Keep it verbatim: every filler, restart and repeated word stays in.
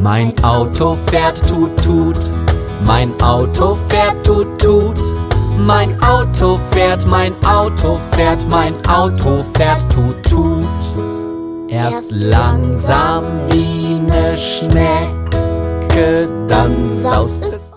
Mein Auto fährt tut tut, mein Auto fährt tut tut. Mein Auto fährt, mein Auto fährt, mein Auto fährt tut tut. Erst langsam wie ne Schnecke, dann saust es